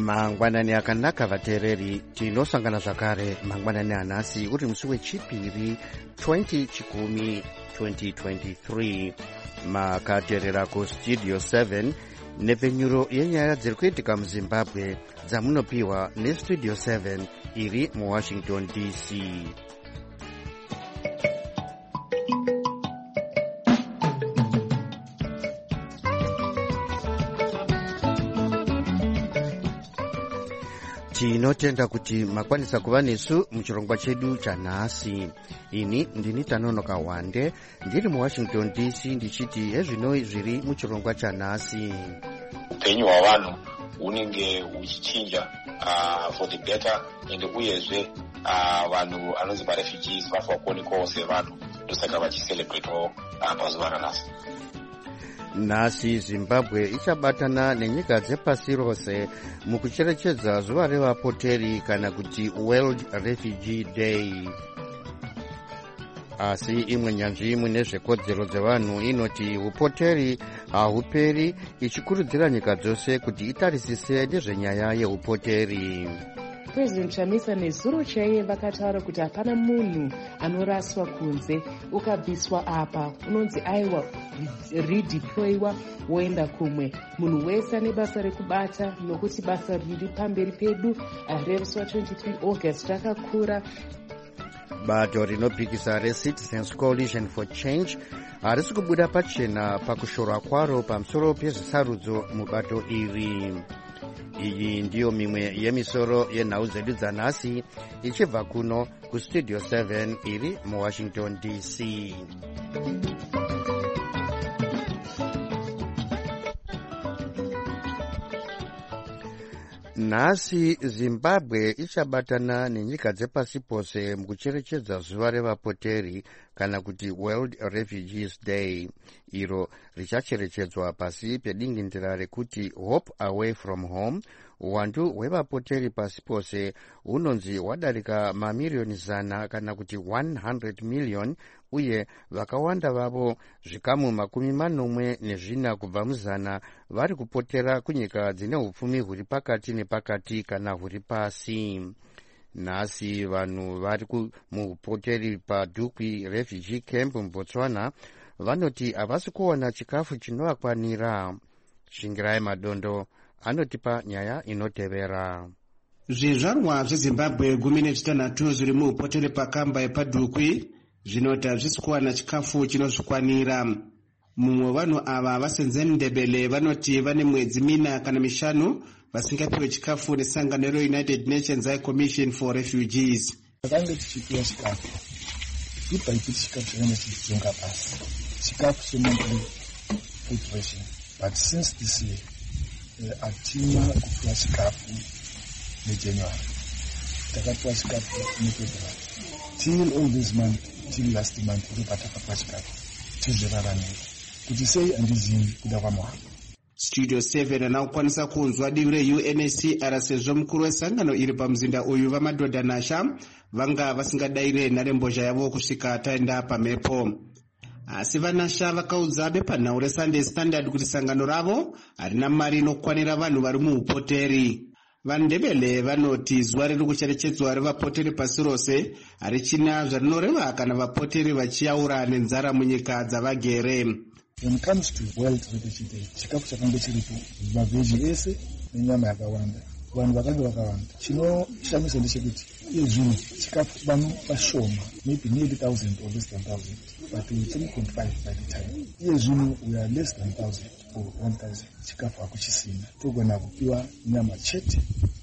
mangwanani akanaka vateereri, tinosangana zvakare mangwanani anhasi uri musi wechipiri 2023 makateerera kustudio 7 nepfenyuro yenyaya dziri kuitika muzimbabwe dzamunopiwa nestudio 7 iri muwashington dc. Tinotenda kuti makwanisa kuva nesu muchirongwa chedu chanhasi. Ini ndini Tanonoka Wande ndiri muwashington dc ndichiti hezvino zviri muchirongwa chanhasi. Upenyu hwavanhu hunenge huchichinja for the better, ende uyezve vanhu anonzi varefugees vafakonikawo sevanhu, ndosaka vachicelebratewo pazuva ranhasi. Nhasi Zimbabwe ichabatana nenyika dzepasi rose mukucherechedza zuva revapoteri kana kuti World Refugee Day. Asi imwe nyanzvi mune zvekodzero dzevanhu inoti upoteri hahuperi, ichikurudzira nyika dzose kuti itarisise nezvenyaya yeupoteri. President Chamisa nezuro chaiye vakataura kuti hapana munhu anoraswa kunze ukabviswa apa unonzi aiwa redeployiwa woenda kumwe. Munhu wese ane basa rekubata nokuti basa riri pamberi pedu rerusi wa23 August rakakura. Bato rinopikisa reCitizens Coalition for Change harisi kubuda pachena pakushorwa kwaro pamusoro pezvisarudzo mubato iri. Iyi ndiyo mimwe yemisoro yenhau dzedu dzanhasi ichibva kuno kustudio 7 iri muwashington dc. Nhasi Zimbabwe ichabatana nenyika dzepasi pose mukucherechedza zuva revapoteri kana kuti World Refugees Day, iro richacherechedzwa pasi pedingindira rekuti Hope Away from Home. Uwandu hwevapoteri pasi pose hunonzi hwadarika mamiriyoni 100 kana kuti 100 million, uye vakawanda vavo zvikamu 40 kubva mu100 vari kupotera kunyika dzine upfumi huri pakati nepakati kana huri pasi. Nhasi vanhu vari muupoteri paDukwi Refugee Camp muBotswana vanoti havasi kuwana chikafu chinovakwanira. Shingirai Madondo anotipa nyaya inotevera. Zvizvarwa zveZimbabwe 16 zviri muupoteri pakamba yepaDukwi zvinoti hazvisi kuwana chikafu chinozvikwanira. Mumwe vanhu ava vaSenzendebele vanoti vane mwedzi 4 kana 5 vasingapiwe chikafu nesangano reUnited Nations High Commission for Refugees. Takange tichipiwa chikafu ipaiti chikafu chakanga chichidzinga pasi, chikafu chemonthly food ration, but since this year hatina kupiwa chikafu neJanuary, takapiwa chikafu neFebruary, till all this month, till last month ndopatakapiwa chikafu tizviraramira kuti sei handizivi kuda kwaMwari. Studio 7 anakwanisa kunzwa divi reUNHCR sezvo mukuru wesangano iri pamuzinda uyu vamadhodha Nasha vanga vasingadayire nharembozha yavo kusvika taenda pamhepo. Asi vaNasha vakaudza bepanhau reSunday Standard kuti sangano ravo harina mari inokwanira vanhu vari muupoteri. VaNdebele vanoti zuva riri kucherechedzwa revapoteri pasi rose harichina zvarinoreva kana vapoteri vachiaura nenzara munyika dzavagere. When it comes to World Refugee Day, chikafu chakange chiripo mavheji ese nenyama yakawanda, vanhu vakange vakawanda. Chinoshamisa ndechekuti iye zvino chikafu vanhu vashoma, maybe nearly 1,000 or less than 1,000, but we 10.5 by the time. Iye zvino we are less than 1,000 or 1,000. Chikafu hakuchisina, togona kupiwa nyama chete,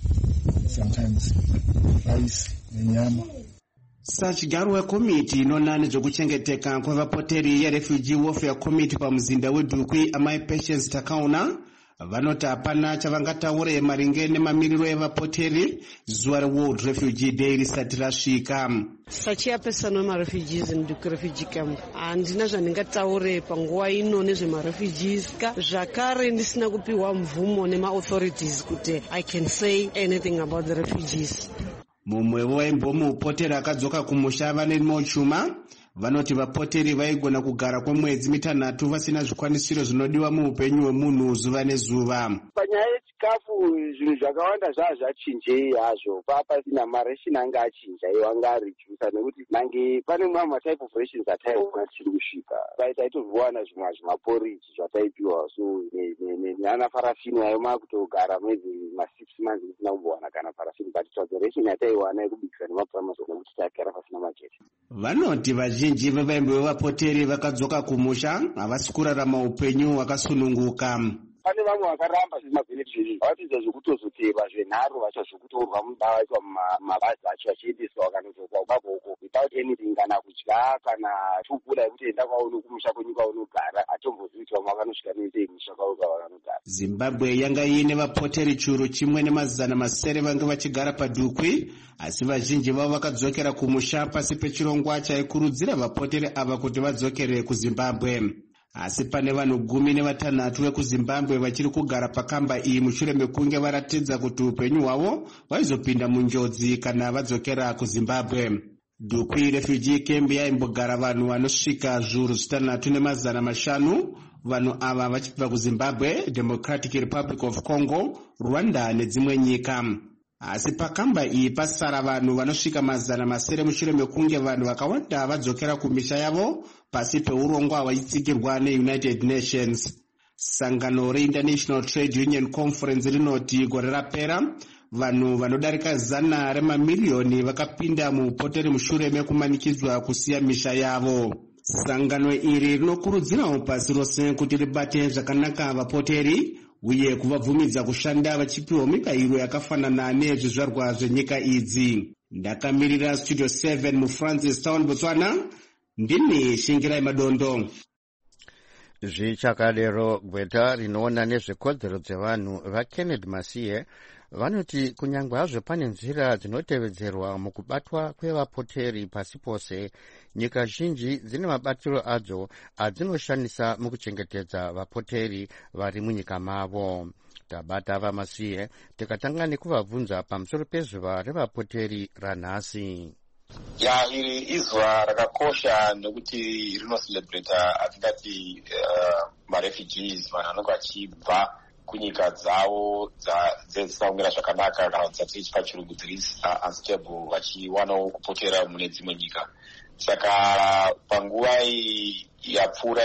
sometimes rice nenyama. Sachigaro wekomiti inona nezvekuchengeteka kwevapoteri yeRefugee Welfare Committee pamuzinda weDukwi amai Patience Takaona vanoti hapana chavangataure maringe nemamiriro evapoteri zuva reWorld Refugee Day risati rasvika. Sachairperson wemarefugees in Dukwi Refugee Camp, handina zvandingataure panguva ino nezvemarefugees zvakare ndisina kupiwa mvumo nemaauthorities kuti I can say anything about the refugees. Mumwe waimbomuupoteri akadzoka kumusha vane mochuma vanoti vapoteri vaigona kugara kwemwedzi 3 vasina zvikwanisiro zvinodiwa muupenyu hwemunhu zuva nezuva. Panyaya chikafu zvinhu zvakawanda zvachinjei hazvo papasina maration anga achinja anga aredusa nekuti nange pane mamwe matype of rations ataiona tichiri kusvika taitozowana zvimwe zvimaporiji zvataipiwa so nana farafini ayo makutogara maybe ma6 months isina kumbowana kana farafini but ration yataiwana yekubikisa nemapuramazo nekuti tagara pasina makete. Vanoti vazhinji vevaimbo vevapoteri vakadzoka kumusha havasi kurarama upenyu hwakasununguka. Pane vamwe vakaramba zvemavheneti zvezvi vatiza zvekutozoteva zvenharo vachazvokutorwa mumba vaitwa mabhazi acho vachiendeswa vakanozokwa ubaboko without anything kana kudya kana tupula yekuti enda kwauno kumusha kwenyika unogara hatomboziitwa makanosvika noitei musha kwauka vakanogara. Zimbabwe yanga iine vapoteri churu chimwe nemazana masere vange vachigara padhukwi, asi vazhinji vavo vakadzokera kumusha pasi pechirongwa chaikurudzira vapoteri ava kuti vadzokere kuZimbabwe. Asi pane vanhu 16 vekuZimbabwe vachiri kugara pakamba iyi mushure mekunge varatidza kuti upenyu hwavo vaizopinda munjodzi kana vadzokera kuZimbabwe. Dhukwi refugee camp yaimbogara vanhu vanosvika zviuru 6,500. Vanhu ava vachibva kuZimbabwe, Democratic Republic of Congo, Rwanda nedzimwe nyika. Asi pakamba iyi pasara vanhu vanosvika 700 mushure mekunge vanhu vakawanda vadzokera kumisha yavo pasi peurongwa hwaitsigirwa neUnited Nations. Sangano reInternational Trade Union Conference rinoti gore rapera vanhu vanodarika 100 remamiliyoni vakapinda muupoteri mushure mekumanikidzwa kusiya misha yavo. Sangano iri rinokurudzirawo pasi rose kuti ribate zvakanaka vapoteri uye kuvabvumidza kushanda vachipiwa mibayiro yakafanana nezvizvarwa zvenyika idzi. Ndakamirira Studio 7 muFrancis Town, Botswana. Ndini Shingirai Madondo. Zvichakadero gweta rinoona nezvekodzero dzevanhu vaKennedy Masiye vanoti kunyangwe hazvo pane nzira dzinotevedzerwa mukubatwa kwevapoteri pasi pose, nyika zhinji dzine mabatiro adzo adzinoshandisa mukuchengetedza vapoteri vari munyika mavo. Tabata vaMasiye tikatanga nekuvabvunza pamusoro pezuva revapoteri ranhasi. Iri izuva rakakosha nekuti rinoselebrata atingati marefugees, vanhu vanenge vachibva kunyika dzavo dzisina kumira zvakanaka kana dzati pachirungu dziri unstable vachiwanawo kupotera mune dzimwe nyika. Saka panguva yapfuura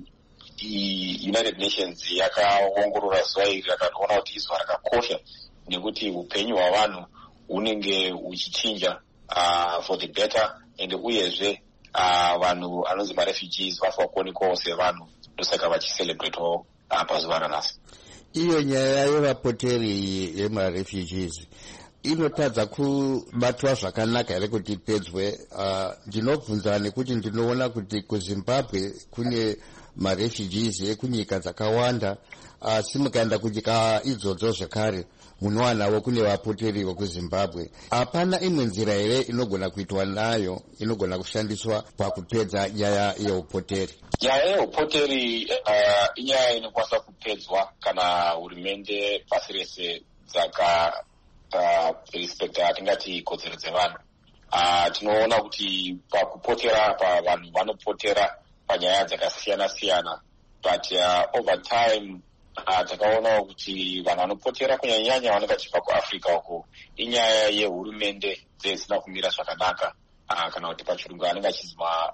United Nations yakaongorora zuva iri rakatoona kuti izuva rakakosha nekuti upenyu hwavanhu hunenge huchichinja for the better, and uyezve vanhu anonzi marefugees vafa kuonekwawo sevanhu, ndosaka vachiselebratawo pazuva ranhasi. Iyo nyaya yevapoteri yemarefugees inotadza kubatwa zvakanaka here kuti ipedzwe? Ndinobvunza nekuti ndinoona kuti kuZimbabwe kune marefugees ekunyika dzakawanda, asi mukaenda kunyika idzodzo zvekare munowanawo kune vapoteri vekuZimbabwe. Hapana imwe nzira here inogona kuitwa nayo, inogona kushandiswa pakupedza nyaya yeupoteri? Nyaya yeupoteri inyaya inokwanisa kupedzwa kana hurumende pasi rese dzaka respecta atingati kodzero dzevanhu. Tinoona kuti pakupotera vanhu vanopotera panyaya dzakasiyana siyana, but over time takaonawo kuti vanhu vanopotera kunyanyanya vanenge vachibva kuAfrica uko inyaya yehurumende dzisina kumira zvakanaka, kana kuti pachirungu anenge achizima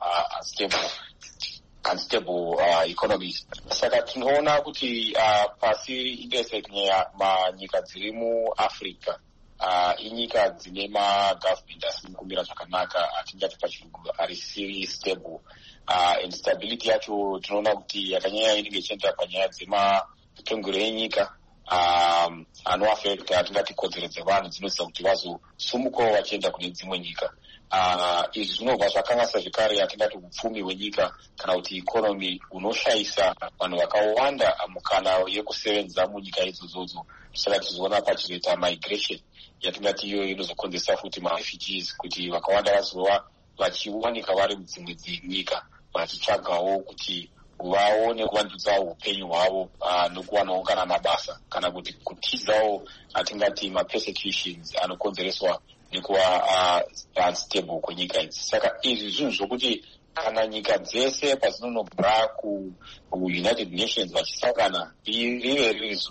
unstable economies. Saka tinoona kuti pasi rese manyika dziri muAfrica inyika dzine magovernment asina kumira zvakanaka, atingati pachirungu arisiri stable. Instability yacho tinoona kuti yakanyanya inenge ichienda panyaya dzemaputongero enyika anoafekta atingati kodzero dzevanhu dzinoita kuti vazosumukawo vachienda kune dzimwe nyika. Izvi zvinobva zvakangasa zvekare atingati upfumi hwenyika kana kuti ikonomi hunoshayisa vanhu vakawanda mukana yekusevenza munyika idzodzo. Saka tizoona pachizoita migration yatingati iyo inozokonzesa futi marefugees kuti vakawanda vazova vachiwanika vari mudzimwe nyika vachitsvagawo kuti vaone kuvandudzawo upenyu hwavo nokuwanawo kana mabasa kana kuti kutizawo atingati mapersecutions anokonzereswa nekuva unstable kwenyika idzi. Saka izvi zvinhu zvokuti kana nyika dzese pazinonobva kuUnited Nations vachisangana rive riri zuva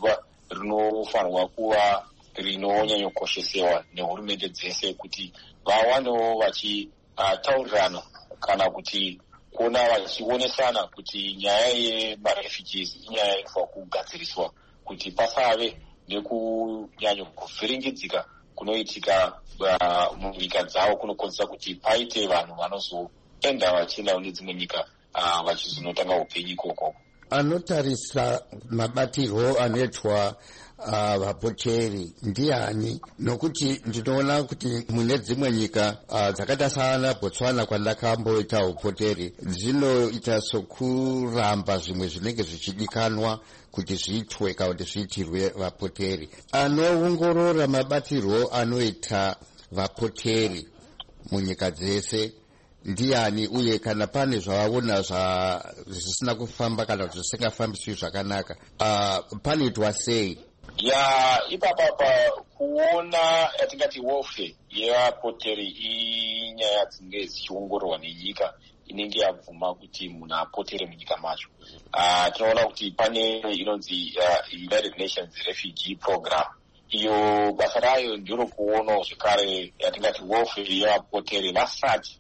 rinofanirwa kuva rinonyanyokoshesewa nehurumende dzese kuti vawanewo vachitaurirana kana kuti kuona vachionesana kuti nyaya yemarefugees inyaya inofanira kugadziriswa kuti pasave nekunyanyokuvhiringidzika kunoitika munyika dzavo kunokonzera kuti paite vanhu vanozoenda vachienda kune dzimwe nyika vachizonotanga upenyu ikoko. Anotarisa mabatirwo anoitwa vapoteri ndiani? Nokuti ndinoona kuti mune dzimwe nyika dzakaita sana Botswana kwandakamboita upoteri dzinoita sokuramba zvimwe zvinenge zvichidikanwa kuti zviitwe kana kuti zviitirwe vapoteri. Anoongorora mabatirwo anoita vapoteri munyika dzese ndiani, uye kana pane zvavaona zvisina kufamba kana kuti zvisingafambiswi zvakanaka panoitwa sei? Ipapa kuona yatingati welfare yevapoteri inyaya dzinenge dzichiongororwa nenyika inenge yabvuma kuti munhu apotere munyika macho. Tinoona kuti pane inonzi United Nations Refugee Program, iyo basa rayo ndiro kuonawo zvekare yatingati welfare yevapoteri vasati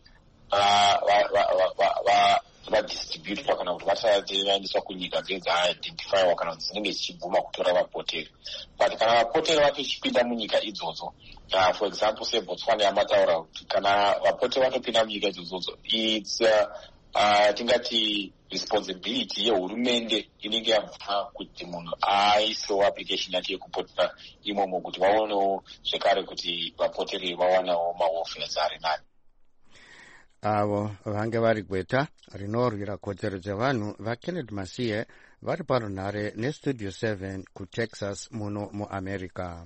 vadistributwa kana kuti vasati vaendeswa kunyika dzinenge dzaidentifaiwa kana kuti dzinenge dzichibvuma kutora vapoteri. But kana vapoteri vatochipinda munyika idzodzo, for example seBotswana yamataura kuti kana vapoteri vatopinda munyika idzodzo, it's tingati responsibility yehurumende inenge yabva kuti munhu aisewo application yake yekupotera imomo kuti vaonewo zvekare kuti vapoteri vawanawo mawelfares ari nani. Avo vange vari gweta rinorwira kodzero dzevanhu vaKenneth Masiye vari parunhare nestudio 7 kuTexas muno muAmerica.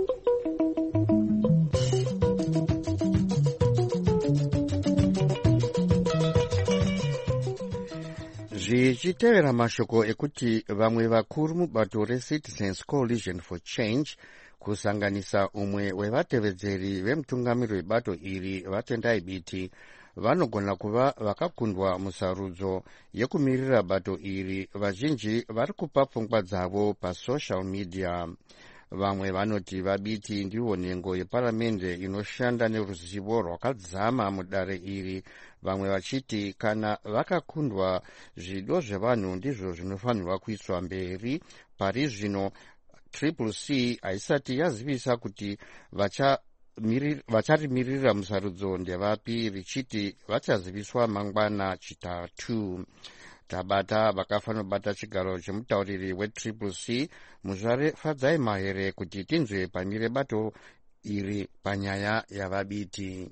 Zvichitevera mashoko ekuti vamwe vakuru mubato reCitizens Coalition for Change kusanganisa umwe wevatevedzeri vemutungamiri webato iri Vatendai Biti vanogona kuva vakakundwa musarudzo yekumirira bato iri. Vazhinji vari kupa pfungwa dzavo pasocial media. Vamwe vanoti vaBiti ndivo nhengo yeparamende inoshanda neruzivo rwakadzama mudare iri, vamwe vachiti kana vakakundwa zvido zvevanhu ndizvo zvinofanirwa kuiswa mberi. Pari zvino CCC haisati yazivisa kuti vacharimirira musarudzo ndevapi, richiti vachaziviswa mangwana chitatu. Tabata vakafanobata chigaro chemutauriri weCCC Muzvare Fadzai Mahere kuti tinzwe pamire bato iri panyaya yavaBiti.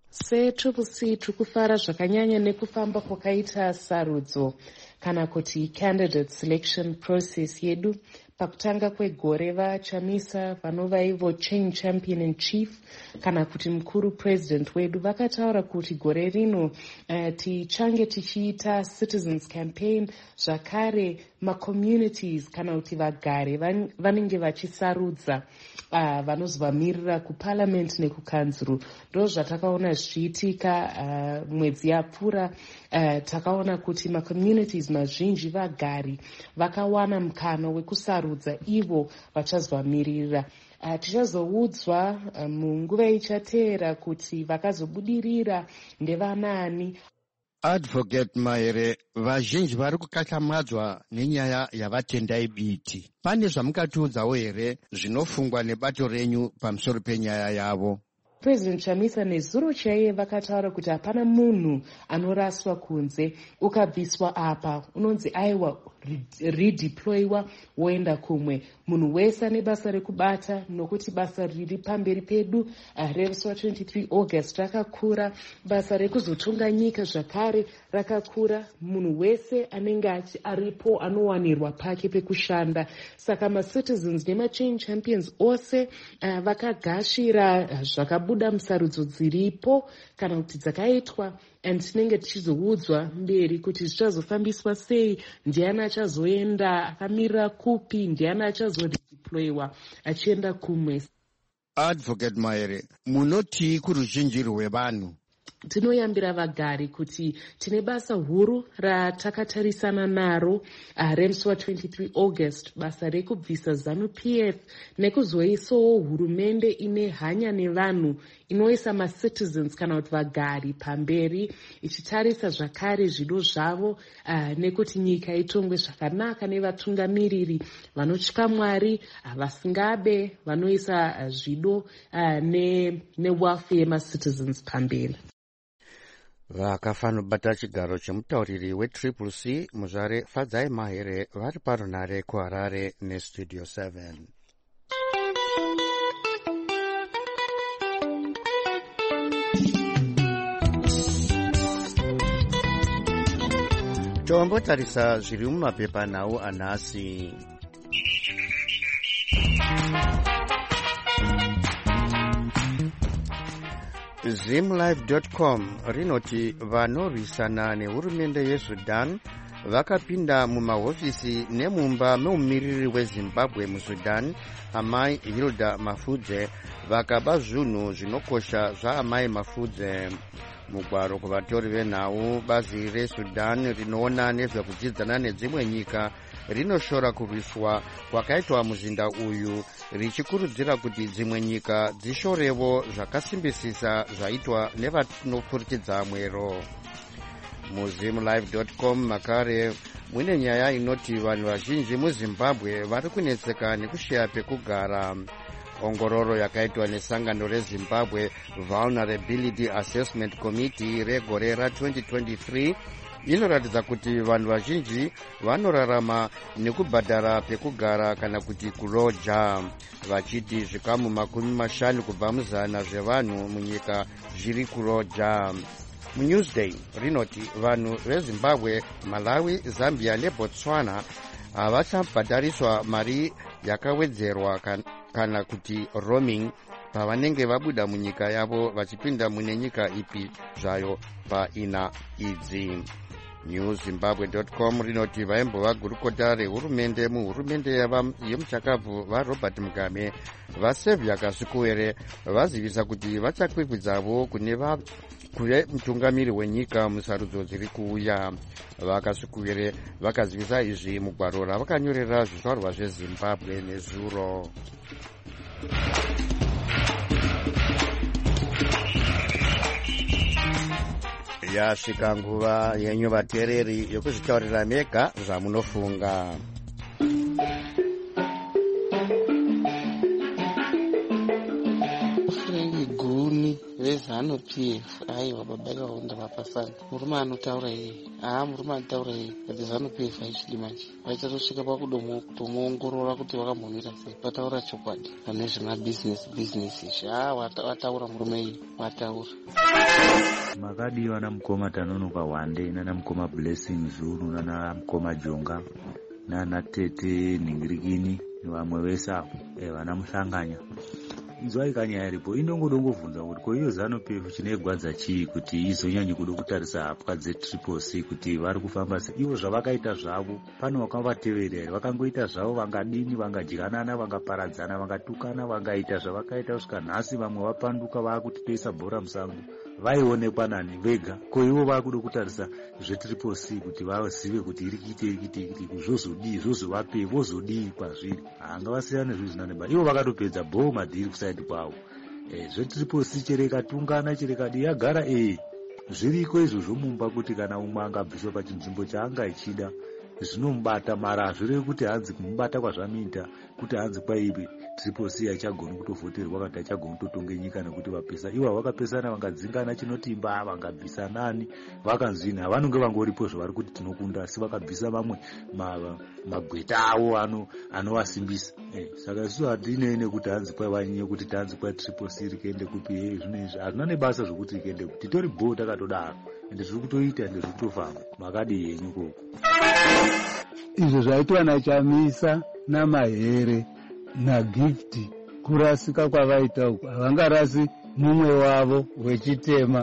seCCC tiri kufara zvakanyanya nekufamba kwakaita sarudzo kana kuti candidate selection process yedu. Pakutanga kwegore vachamisa vanova ivo change champion in chief kana kuti mukuru president wedu vakataura kuti gore rino tichange tichiita citizens campaign, zvakare macommunities kana kuti vagare vanenge vachisarudza vanozovamirira kuparliament nekukanzuru. Ndo zvatakaona zvichiitika mwedzi yapfuura. Takaona kuti macommunities mazhinji vagari vakawana mukana wekusarudza ivo vachazovamirira. Tichazoudzwa munguva ichateera kuti vakazobudirira ndevanani. Advocate Mahere, vazhinji vari kukakamaadzwa nenyaya yavatendai Biti. Pane zvamungatiudzawo here zvinofungwa nebato renyu pamusoro penyaya yavo? President Chamisa nezuro chaiye vakataura kuti hapana munhu anoraswa kunze. Ukabviswa apa unonzi aiwa redeployiwa woenda kumwe. Munhu wese ane basa rekubata, nokuti basa riri pamberi pedu rerutswa 23 August rakakura. Basa rekuzotonga nyika zvakare rakakura. Munhu wese anenge aripo anowanirwa pake pekushanda. Saka macitizens nemachange champions ose vakagashira zvakabuda musarudzo dziripo kana kuti dzakaitwa, and tinenge tichizoudzwa mberi kuti zvichazofambiswa sei, ndiani achazoenda akamirira kupi, ndiani achazodeployiwa achienda kumwe. Advocate Mahere, munoti kuruzhinji rwevanhu tinoyambira vagari kuti tine basa huru ratakatarisana naro remusi wa23 August, basa rekubvisa ZANU-PF nekuzoisawo hurumende ine hanya nevanhu, inoisa macitizens kana kuti vagari pamberi, ichitarisa zvakare zvido zvavo nekuti nyika itongwe zvakanaka nevatungamiriri vanotya Mwari, vasingabe, vanoisa zvido newelfare yemacitizens pamberi. Vakafanobata chigaro chemutauriri weCCC Muzvare Fadzai Mahere vari parunare kuHarare neStudio 7. Tombotarisa zviri mumapepanhau anhasi. Zimlive.com rinoti vanorwisana nehurumende yeSudan vakapinda mumahofisi nemumba meumiriri weZimbabwe muSudan, Amai Hilda Mafudze, vakaba zvinhu zvinokosha zvaamai Mafudze. Mugwaro kuvatori venhau, bazi reSudan rinoona nezvekudzidzana nedzimwe nyika rinoshora kurwiswa kwakaitwa muzinda uyu, richikurudzira kuti dzimwe nyika dzishorevo zvakasimbisisa zvaitwa nevanopfurikidza mwero. Muzimlive.com makare mune nyaya inoti vanhu vazhinji muZimbabwe vari kunetseka nekushaya pekugara. Ongororo yakaitwa nesangano reZimbabwe Vulnerability Assessment Committee regore ra2023 inoratidza kuti vanhu vazhinji vanorarama nekubhadhara pekugara kana kuti kuroja, vachiti zvikamu 50 kubva muzana zvevanhu munyika zviri kuroja. MuNewsday rinoti vanhu veZimbabwe, Malawi, Zambia neBotswana havachabhadhariswa mari yakawedzerwa kana kuti roaming pavanenge vabuda munyika yavo vachipinda mune nyika ipi zvayo paina idzi. NewZimbabwe.com rinoti vaimbova gurukota rehurumende muhurumende yemuchakabvu vaRobert Mugabe vaSevia Kasukuwere vazivisa kuti vachakwikwidzavo kuve mutungamiri wenyika musarudzo dziri kuuya. VaKasukuwere vakazivisa izvi mugwaro ravakanyorera zvizvarwa zveZimbabwe nezuro. Yasvika nguva yenyu vateereri yokuzvitaurira mega zvamunofunga. Guni veZANU-PF aiwa baba vaunda vapasana. Murume anotaura iye, murume anotaura iye kuti ZANU-PF haichidi manje. Vachatosvika pakutomuongorora kuti vakambomira sei. Vataura chokwadi pane zvemabhizinesi izvi. Wataura murume iye, wataura. Makadiwa ana mukoma Tanonoka Wande, nana mukoma Blessing Zulu, nana mukoma Jonga, nana Tete Ningirikini nevamwe vese avo vana muhlanganya. Inzwa ikanya iripo inongodongovhunza kuti ko iyo ZANU-PF chinegwadza chii kuti izonyanye kuda kutarisa hapwa dzeCCC kuti vari kufamba sei. Ivo zvavakaita zvavo pane wakavateverera here, vakangoita zvavo, vangadini, vangadyanana, vangaparadzana, vangatukana, vangaita zvavakaita kusvika nhasi, vamwe vapanduka vakuti toisa bhora musango, vaionekwa nani vega. Ko ivo vakuda kutarisa zveCCC kuti vazive kuti iri kuite zvozodii, zvozovapei, vozodii kwazviri. Ngavasiyane zvezvinaneba. Ivo vakatopedza bho madhiri kusaidi kwavo. ZveCCC chereka tungana chereka di yagara zviriko izvozvo mumba kuti kana umwe angabviswa pachinzvimbo chaanga ichida zvinomubata, mara hazvirevi kuti hanzi kumubata kwazvanoita kuti hanzi kwaibi CCC haichagoni kutovhoterwa kana haichagoni kutotonge nyika nekuti vapesa. Ivo vakapesana vangadzingana chinotimba, vangabvisa nani, vakanzwini havanonge vangoripo zvavari kuti tinokunda, asi vakabvisa mamwe magweta avo anovasimbisa. Saka isusu hatinei nekuti hanzi kwai vanyanye kuti tanzi kwai CCC rikuende kupi, zvinezvi hazvina nebasa zvokuti rikuende kupi, titori bho takatodaro ende zviri kutoita ende zviri kutofamba. Makadi yenyu koko izvo zvaitwa naChamisa naMahere naGift, kurasika kwavaita uku havangarasi mumwe wavo wechitema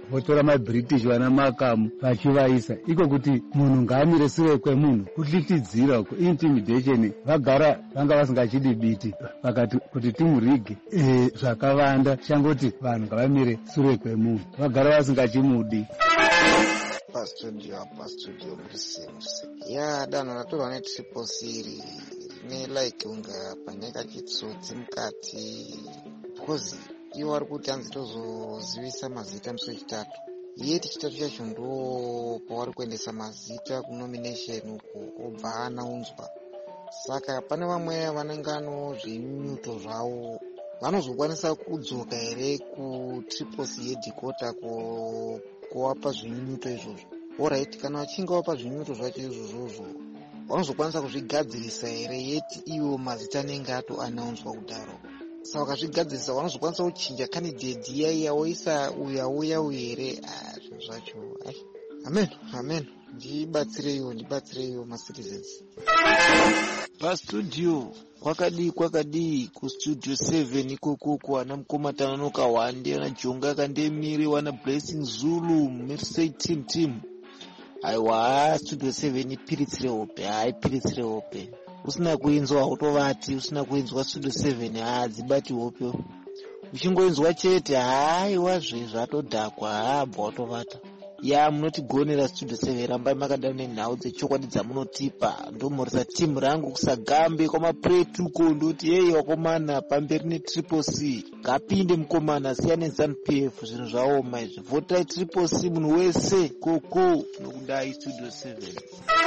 votora mabritish vana makamu vachivaisa iko kuti munhu ngaamire sure kwemunhu, kuhlitidzira uko, intimidation. Vagara vanga vasingachidi biti vakati kuti timurige zvakavanda, changoti vanhu ngavamire sure kwemunhu, vagara vasingachimudi. Pastudio murisimuse ya danho ratorwa netriple C rine like unga panyika chitsotsi mukati, because iwo vari kuti hanzi tozozivisa mazita musi wechitatu. Yeti chitatu chacho ndo pavari kuendesa mazita kunomination uko obva anaunzwa. Saka pane vamwe vanengano zvinyunyuto zvavo vanozokwanisa kudzoka here kutriple C headquarter kuvapa zvinyunyuto izvozvo. Alright, kana vachinge vapa zvinyunyuto zvacho izvozvo vanozokwanisa kuzvigadzirisa here yeti iwo mazita anenge ato anaunzwa kudaro. Saka vakazvigadzirisa vanozokwanisa kuchinja candidate iya woisa uya here. Zvinhu zvacho amen. Ndibatsireiwo macitizens. Pastudio kwakadii kustudio 7 ikoko ana mukoma Tanonoka Wande, ana Jonga Kandemiri, wana Blessing Zulu, Mersey team. Aiwa studio 7 ipiritsire hope. Usina kuinzwa autovati, usina kuinzwa studio 7 dzibati hope. Uchingoinzwa chete aiwa zvatodhakwa abva autovata. Ya munotigonera studio 7, rambai makadaro nenhau dzechokwadi dzamunotipa. Ndomhoresa timu rangu kusagambe kwamapretuko ndoti yei wakomana pamberi netriple C. Ngapinde mukomana siyane ZANU-PF, zvinhu zvaoma izvi. Votai triple C munhu wese koko nokudai studio 7.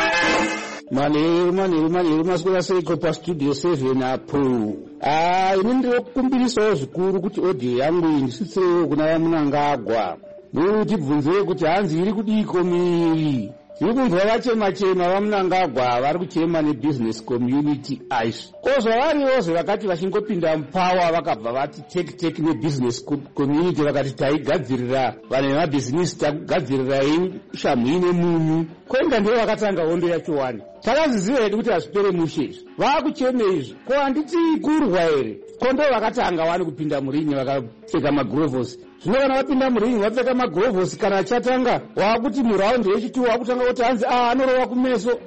Manheru maswera seiko pastudio 7 apo. Ini ndinokumbirisawo zvikuru kuti audio yangu ndisitsewo kuna vamunangagwa. Tibvunzire kuti hanzi iri kudiko miri. Iri kunzwa vachema vamunangagwa vari kuchema nebusiness community aishi. Kozvavariyozve vakati vachingopinda mupawa vakabva vati take nebusiness community vakati taigadzirira vanhu vemabhizinisi, takugadzirirai shamhu nemunyu. Kwenga ndivo vakatanga hondo yacho wani. Takaziziva hedu kuti hazvipere mushe izvi. Vakucheme izvi. Ko handiti kurwa here? Kondo vakatanga wani kupinda murinyi vakapfeka magrovosi. Zvino kana vapinda murinyi vapfeka magrovosi, kana achatanga wakuti muraundi yechitu wakutanga kuti hanzi anorova kumeso.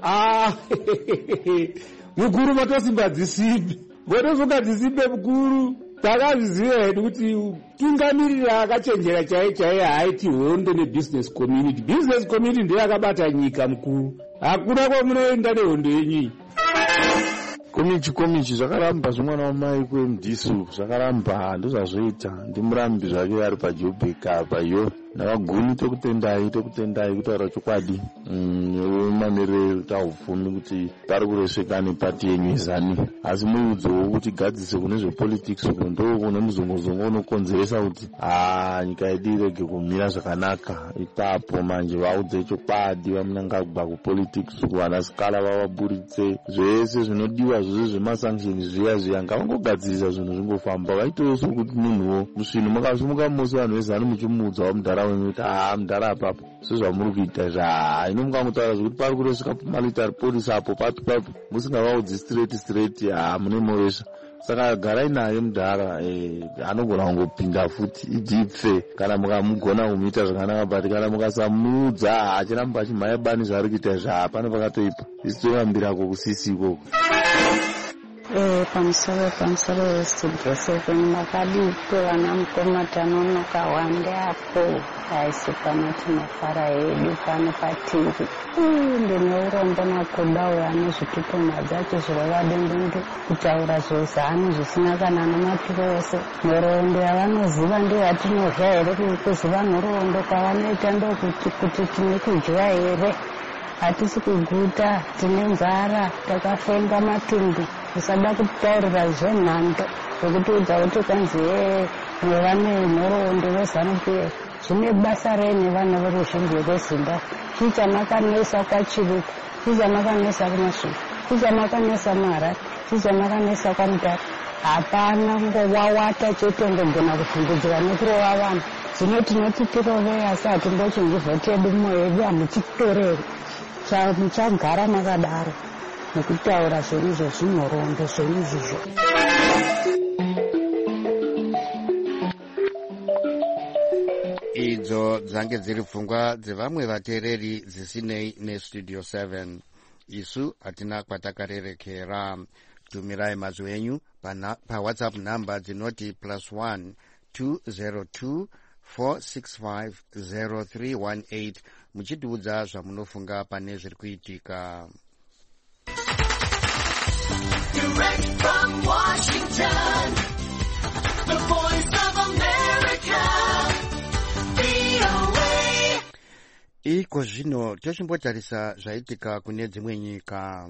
Mukuru matosimba dzisimbe. Votosunga dzisimbe mukuru. Takaziziva hedu kuti tungamirira akachenjera chaiye haiti hondo nebusiness community. Business community ndiye akabata nyika mukuru. Hakuna kwamunoenda nehondo yenyu. Komichi zvakaramba zvimwana wamai kwemdisu zvakaramba ndozvazvoita. Ndimurambi zvake ari paJoburg apa iyo navaguni tokutendai kutaura chokwadi. Mamiriro taupfumi kuti pari kuresveka nepati yenyu izani. Asi muudzowo kuti gadzise kune zvepolitics uko ndo kune muzongozongo unokonzeresa kuti nyika yedu irege kumira zvakanaka. Ipapo manje vaudze chokwadi vamunangagwa kupolitics uko vanasikala vavaburitse zvese zvinodiwa zvose zvemasanctions zviya ngavangogadzirisa zvinhu zvingofamba. Vaitoso kuti munhuwo musvinhu makasumuka mose vanhu vezanu muchimuudzawo mudhara wenyu kuti mudhara apapo sezvamuri kuita ino mukangotaura zvokuti pari kuresvika pamalitary police apo papi musingavaudzi straight mune moresha. Saka garai naye mudhara anogona kungopinda futi idipfe kana mukamugona kumuita zvakanaka, but kana mukasamuudza achiramba achimhanya bani zvaari kuita pane pakatoipa isitoyambirako kusisi ikoko. Pamusoro studio 7 makadiko vana mukoma Tanonoka Wande apo aisi panoti mafara edu pano patiri. Ndineurombo nakuda anozvitupuma dzacho zvirovadendundu kutaura zvozano zvisina kana namaturo ose. Nhoroondo yavanoziva ndiyo yatinorya here, kuziva nhoroondo kwavanoita ndokuti tine kudya here. Hatisi kuguta, tine nzara, takafenga matumbi. Usada kutaurira zvenhando zvekutiudza kuti kanzi nevane nhoroondo veZANU-PF zvine basa rei nevana veruzhinji rweZimbabwe. Chichamakanesa kwaChiriki, chichamakanesa kumasvingo, chichamakanesa muHarare, chichamakanesa kwaMutare. Hapana, ngowawata chete ngogona kuvhundudzira nekurova vanhu. Zvino tinoti tirovei asi hatimbochingi vhoti yedu mumwoyo yedu hamuchitoreri. Muchagara makadaro nekutaura zvenyu zvezvinhoroondo zvenyu izvizvo. idzo dzange dziri pfungwa dzevamwe vateereri dzisinei nestudio 7. isu hatina kwatakarerekera. tumirai mazwi enyu pawhatsapp namba dzinoti +1 202 465 0318 muchitiudza zvamunofunga pane zviri kuitika. Direct from Washington, the voice of America, VOA. Iko zvino tochimbotarisa zvaitika kune dzimwe nyika.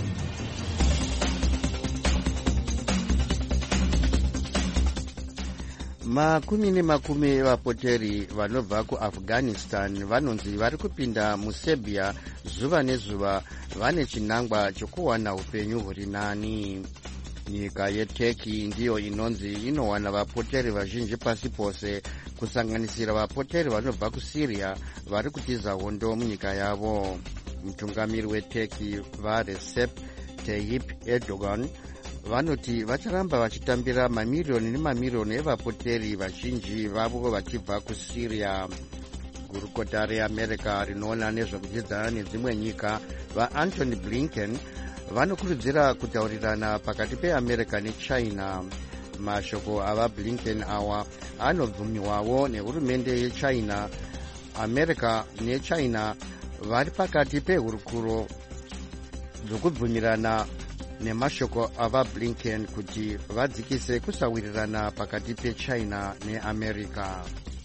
Makumi nemakumi vapoteri vanobva kuAfghanistan vanonzi vari kupinda muSerbia zuva nezuva vane chinangwa chokuwana upenyu huri nani. Nyika yeTurkey ndiyo inonzi inowana vapoteri vazhinji pasi pose, kusanganisira vapoteri vanobva kuSyria vari kutiza hondo munyika yavo. Mutungamiri weTurkey vaRecep Tayyip Erdogan vanoti vacharamba vachitambira mamiriyoni nemamiriyoni evapoteri vazhinji vavo vachibva kuSyria. Gurukota reAmerica rinoona nezvekudzidzana nedzimwe nyika vaAntony Blinken vanokurudzira kutaurirana pakati peAmerica neChina. Mashoko avaBlinken awa anobvumiwawo nehurumende yeChina. America neChina vari pakati pehurukuro dzokubvumirana nemashoko avaBlinken kuti vadzikise kusawirirana pakati peChina neAmerica.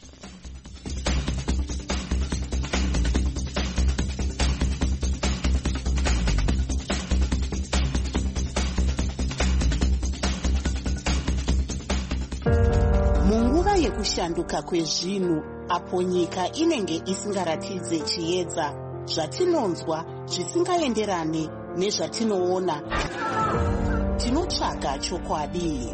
Munguva yekushanduka kwezvinhu, apo nyika inenge isingaratidze chiedza, zvatinonzwa zvisingaenderane nezvatinoona, tinotsvaga chokwadi.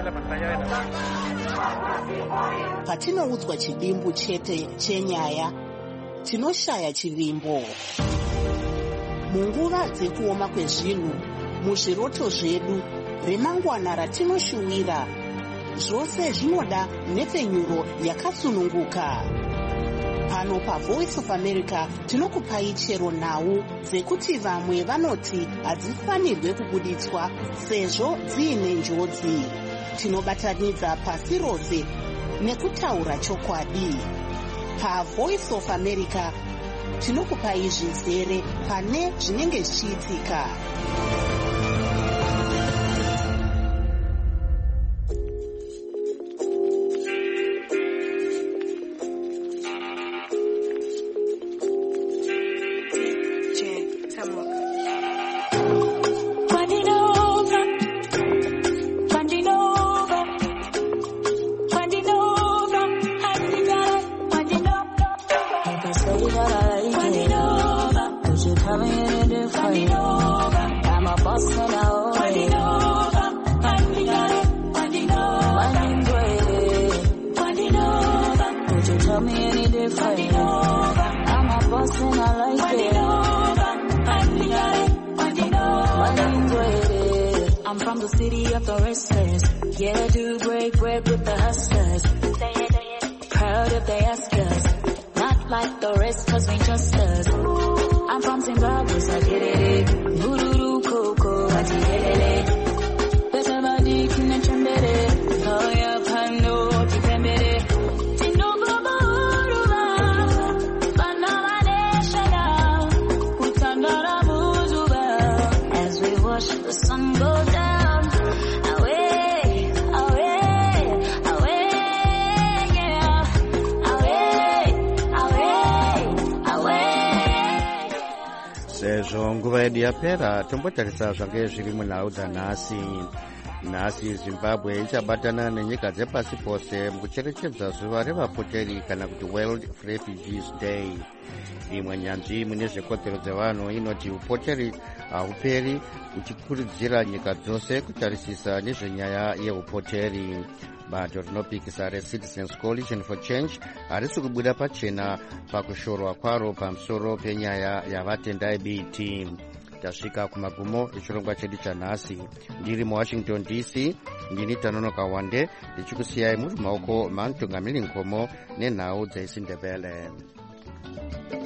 Patinoudzwa chidimbu chete chenyaya, tinoshaya chivimbo. Munguva dzekuoma kwezvinhu, muzviroto zvedu, remangwana ratinoshuwira, zvose zvinoda nhepfenyuro yakatsununguka. Pano paVoice of America tinokupai chero nhau dzekuti vamwe vanoti hadzifanirwe kubuditswa sezvo dziine njodzi. Tinobatanidza pasi rose nekutaura chokwadi. PaVoice of America tinokupai zvizere pane zvinenge zvichiitika. I'm from the city of the restless. Yeah, do break bread with the hustlers. Proud if they ask us. Not like the rest, cause we just us. I'm from Zimbabwe, so get it. Bururu Coco, I get it. Better body, can I trim it? Oh, yeah, Pano, depend it. As we watch the sun go down, away, away, away, yeah, away, away, away. Sezvo nguva yedu yapera, tombotarisa zvange zviri munhau dzanhasi. Nhasi Zimbabwe ichabatana nenyika dzepasi pose mukucherechedza zuva revapoteri kana kuti World Refugees Day. Imwe nyanzvi mune zvekodzero dzevanhu inoti upoteri hauperi, uchikurudzira nyika dzose kutarisisa nezvenyaya yeupoteri. Bato rinopikisa reCitizens Coalition for Change harisi kubuda pachena pakushorwa kwaro pamusoro penyaya yavatendai biti. tasvika kumagumo echirongwa chedu chanhasi. Ndiri muWashington DC, ndini Tanonoka Wande, ndichikusiyai muri mumaoko mamutungamiri Nkomo nenhau dzeIsindebele.